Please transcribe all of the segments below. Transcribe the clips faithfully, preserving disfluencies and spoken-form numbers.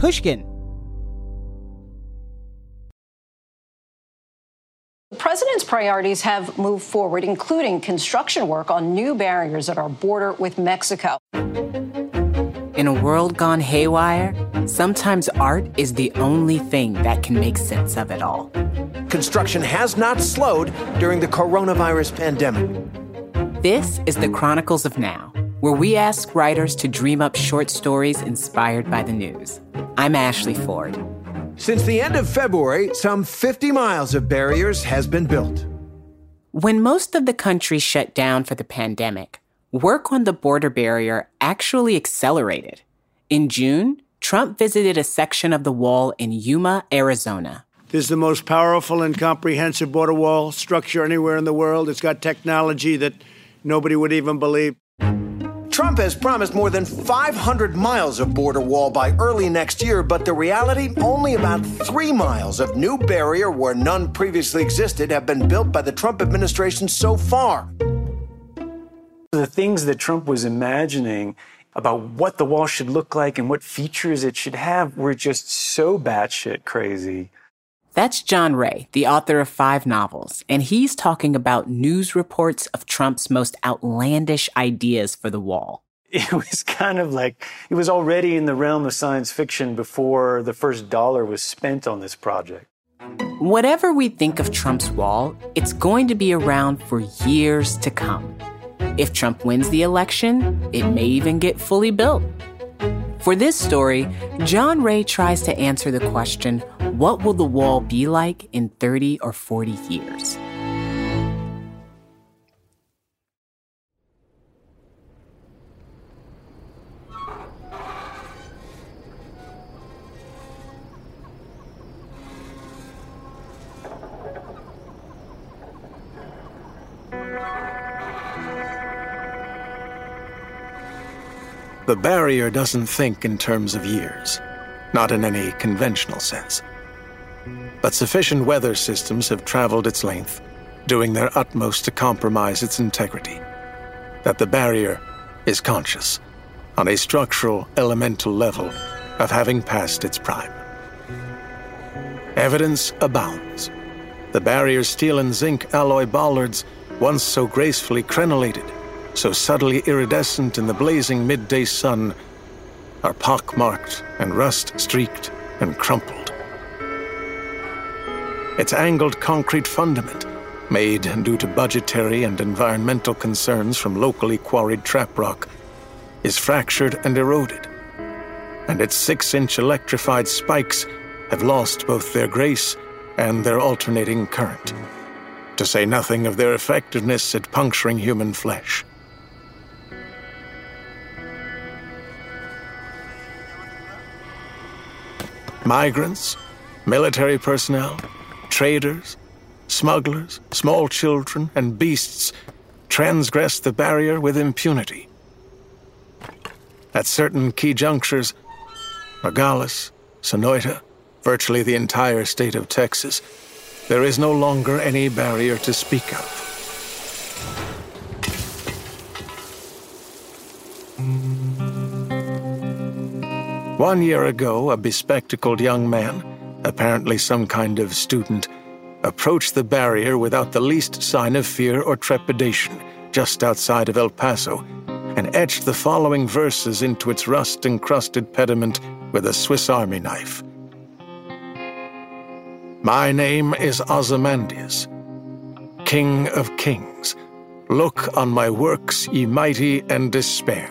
Pushkin. The president's priorities have moved forward, including construction work on new barriers at our border with Mexico. In a world gone haywire, sometimes art is the only thing that can make sense of it all. Construction has not slowed during the coronavirus pandemic. This is the Chronicles of Now, where we ask writers to dream up short stories inspired by the news. I'm Ashley Ford. Since the end of February, some fifty miles of barriers has been built. When most of the country shut down for the pandemic, work on the border barrier actually accelerated. In June, Trump visited a section of the wall in Yuma, Arizona. This is the most powerful and comprehensive border wall structure anywhere in the world. It's got technology that nobody would even believe. Trump has promised more than five hundred miles of border wall by early next year, but the reality, only about three miles of new barrier where none previously existed have been built by the Trump administration so far. The things that Trump was imagining about what the wall should look like and what features it should have were just so batshit crazy. That's John Ray, the author of five novels, and he's talking about news reports of Trump's most outlandish ideas for the wall. It was kind of like, it was already in the realm of science fiction before the first dollar was spent on this project. Whatever we think of Trump's wall, it's going to be around for years to come. If Trump wins the election, it may even get fully built. For this story, John Ray tries to answer the question, what will the wall be like in thirty or forty years? The barrier doesn't think in terms of years, not in any conventional sense. But sufficient weather systems have traveled its length, doing their utmost to compromise its integrity, that the barrier is conscious, on a structural, elemental level, of having passed its prime. Evidence abounds. The barrier's steel and zinc alloy bollards, once so gracefully crenellated, so subtly iridescent in the blazing midday sun, are pockmarked and rust-streaked and crumpled. Its angled concrete fundament, made due to budgetary and environmental concerns from locally quarried trap rock, is fractured and eroded, and its six-inch electrified spikes have lost both their grace and their alternating current, to say nothing of their effectiveness at puncturing human flesh. Migrants, military personnel, traders, smugglers, small children, and beasts transgress the barrier with impunity. At certain key junctures, Nogales, Sonoita, virtually the entire state of Texas, there is no longer any barrier to speak of. One year ago, a bespectacled young man, apparently some kind of student, approached the barrier without the least sign of fear or trepidation just outside of El Paso and etched the following verses into its rust-encrusted pediment with a Swiss Army knife. My name is Ozymandias, King of Kings. Look on my works, ye mighty, and despair.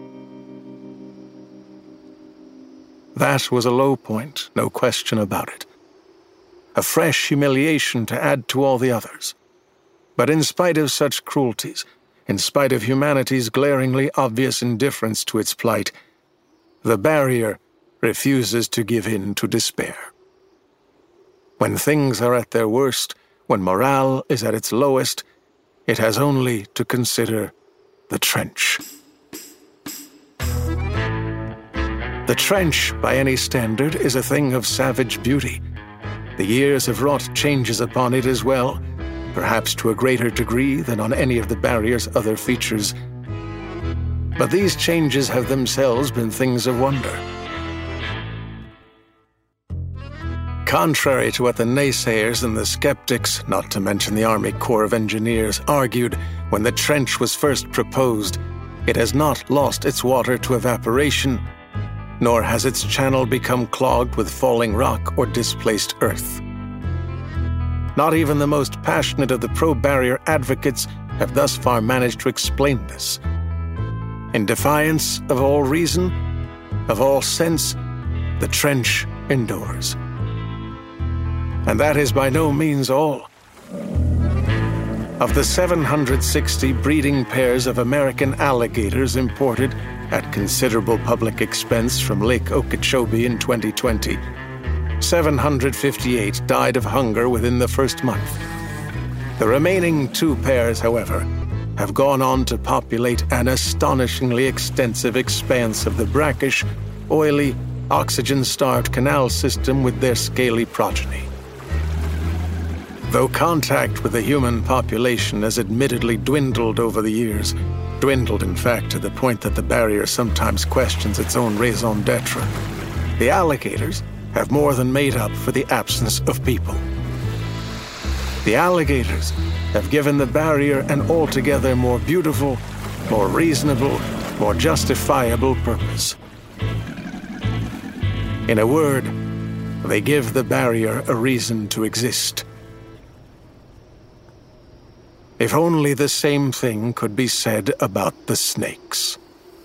That was a low point, no question about it. A fresh humiliation to add to all the others. But in spite of such cruelties, in spite of humanity's glaringly obvious indifference to its plight, the barrier refuses to give in to despair. When things are at their worst, when morale is at its lowest, it has only to consider the trench. The trench, by any standard, is a thing of savage beauty. The years have wrought changes upon it as well, perhaps to a greater degree than on any of the barrier's other features. But these changes have themselves been things of wonder. Contrary to what the naysayers and the skeptics, not to mention the Army Corps of Engineers, argued when the trench was first proposed, it has not lost its water to evaporation, nor has its channel become clogged with falling rock or displaced earth. Not even the most passionate of the pro-barrier advocates have thus far managed to explain this. In defiance of all reason, of all sense, the trench endures. And that is by no means all. Of the seven hundred sixty breeding pairs of American alligators imported at considerable public expense from Lake Okeechobee in twenty twenty, seven hundred fifty-eight died of hunger within the first month. The remaining two pairs, however, have gone on to populate an astonishingly extensive expanse of the brackish, oily, oxygen-starved canal system with their scaly progeny. Though contact with the human population has admittedly dwindled over the years, dwindled in fact to the point that the barrier sometimes questions its own raison d'etre, the alligators have more than made up for the absence of people. The alligators have given the barrier an altogether more beautiful, more reasonable, more justifiable purpose. In a word, they give the barrier a reason to exist. If only the same thing could be said about the snakes.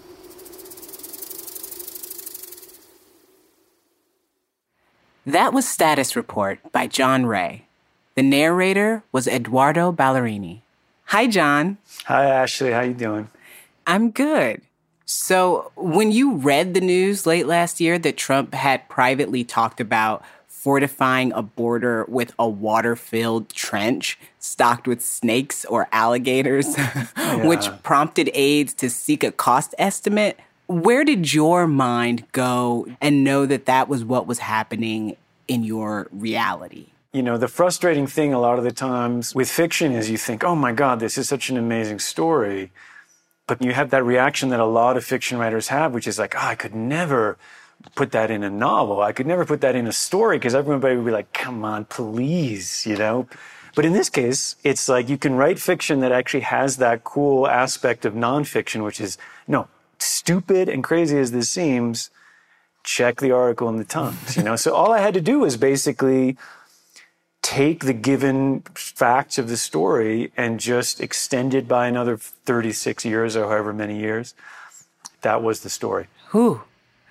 That was Status Report by John Ray. The narrator was Eduardo Ballerini. Hi, John. Hi, Ashley. How you doing? I'm good. So, when you read the news late last year that Trump had privately talked about fortifying a border with a water-filled trench stocked with snakes or alligators, yeah. which prompted aides to seek a cost estimate, where did your mind go and know that that was what was happening in your reality? You know, the frustrating thing a lot of the times with fiction is you think, oh my God, this is such an amazing story. But you have that reaction that a lot of fiction writers have, which is like, oh, I could never put that in a novel. I could never put that in a story because everybody would be like, come on, please, you know? But in this case, it's like you can write fiction that actually has that cool aspect of nonfiction, which is, you know, stupid and crazy as this seems, check the article in the Times, you know? So all I had to do was basically take the given facts of the story and just extend it by another thirty-six years or however many years. That was the story. Whew.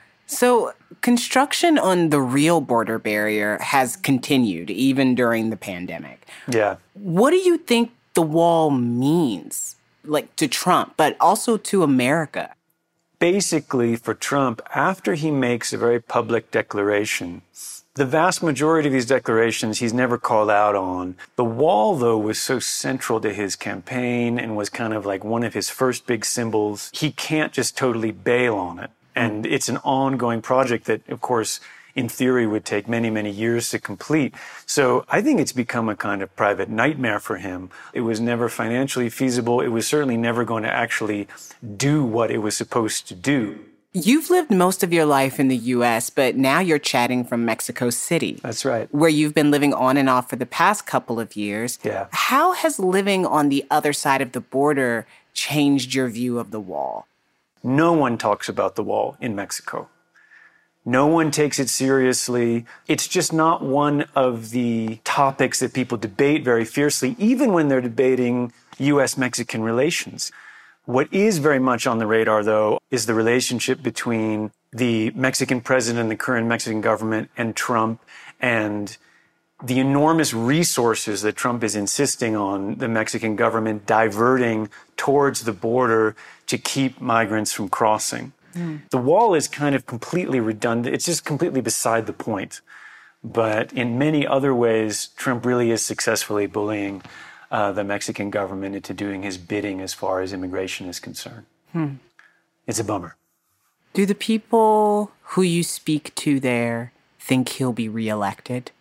So construction on the real border barrier has continued even during the pandemic. Yeah. What do you think the wall means, like to Trump, but also to America? Basically, for Trump, after he makes a very public declaration, the vast majority of these declarations he's never called out on. The wall, though, was so central to his campaign and was kind of like one of his first big symbols. He can't just totally bail on it. And it's an ongoing project that, of course, in theory would take many, many years to complete. So I think it's become a kind of private nightmare for him. It was never financially feasible. It was certainly never going to actually do what it was supposed to do. You've lived most of your life in the U S, but now you're chatting from Mexico City. That's right. Where you've been living on and off for the past couple of years. Yeah. How has living on the other side of the border changed your view of the wall? No one talks about the wall in Mexico. No one takes it seriously. It's just not one of the topics that people debate very fiercely, even when they're debating U S Mexican relations. What is very much on the radar, though, is the relationship between the Mexican president and the current Mexican government and Trump, and the enormous resources that Trump is insisting on the Mexican government diverting towards the border to keep migrants from crossing. Mm. The wall is kind of completely redundant. It's just completely beside the point. But in many other ways, Trump really is successfully bullying uh, the Mexican government into doing his bidding as far as immigration is concerned. Hmm. It's a bummer. Do the people who you speak to there think he'll be reelected?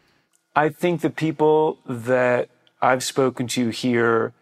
I think the people that I've spoken to here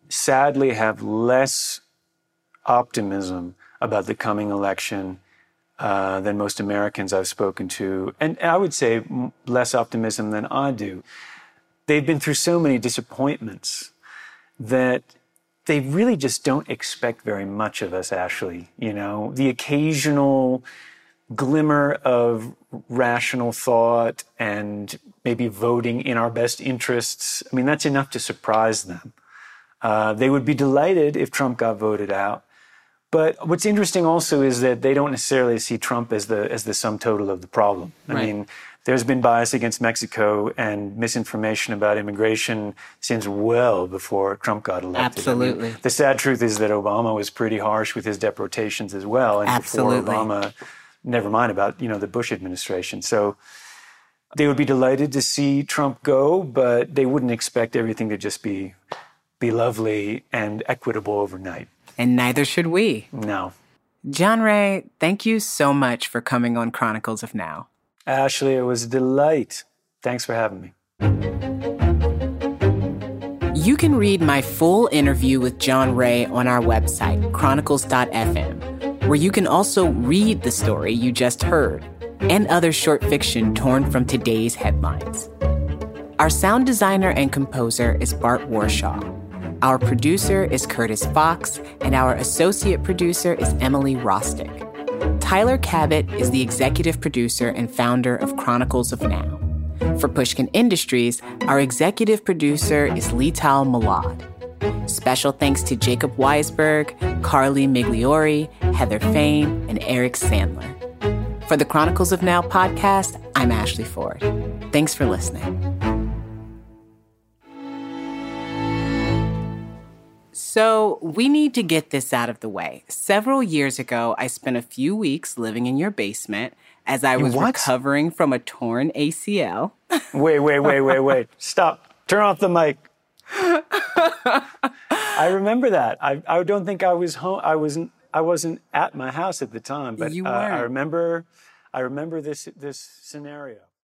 sadly have less optimism about the coming election uh, than most Americans I've spoken to. And I would say less optimism than I do. They've been through so many disappointments that they really just don't expect very much of us, Ashley. You know, the occasional glimmer of rational thought and maybe voting in our best interests, I mean, that's enough to surprise them. Uh, they would be delighted if Trump got voted out. But what's interesting also is that they don't necessarily see Trump as the as the sum total of the problem. I right. mean, there's been bias against Mexico and misinformation about immigration since well before Trump got elected. Absolutely. I mean, the sad truth is that Obama was pretty harsh with his deportations as well. And Absolutely. before Obama, never mind about, you know, the Bush administration. So they would be delighted to see Trump go, but they wouldn't expect everything to just be be lovely and equitable overnight. And neither should we. No. John Ray, thank you so much for coming on Chronicles of Now. Ashley, it was a delight. Thanks for having me. You can read my full interview with John Ray on our website, chronicles dot f m, where you can also read the story you just heard and other short fiction torn from today's headlines. Our sound designer and composer is Bart Warshaw. Our producer is Curtis Fox, and our associate producer is Emily Rostick. Tyler Cabot is the executive producer and founder of Chronicles of Now. For Pushkin Industries, our executive producer is Lital Malad. Special thanks to Jacob Weisberg, Carly Migliori, Heather Fain, and Eric Sandler. For the Chronicles of Now podcast, I'm Ashley Ford. Thanks for listening. So we need to get this out of the way. Several years ago, I spent a few weeks living in your basement as I was what? recovering from a torn A C L. Wait, wait, wait, wait, wait. Stop. Turn off the mic. I remember that. I, I don't think I was home. I wasn't. I wasn't at my house at the time, but You uh, I weren't. remember. I remember this this scenario.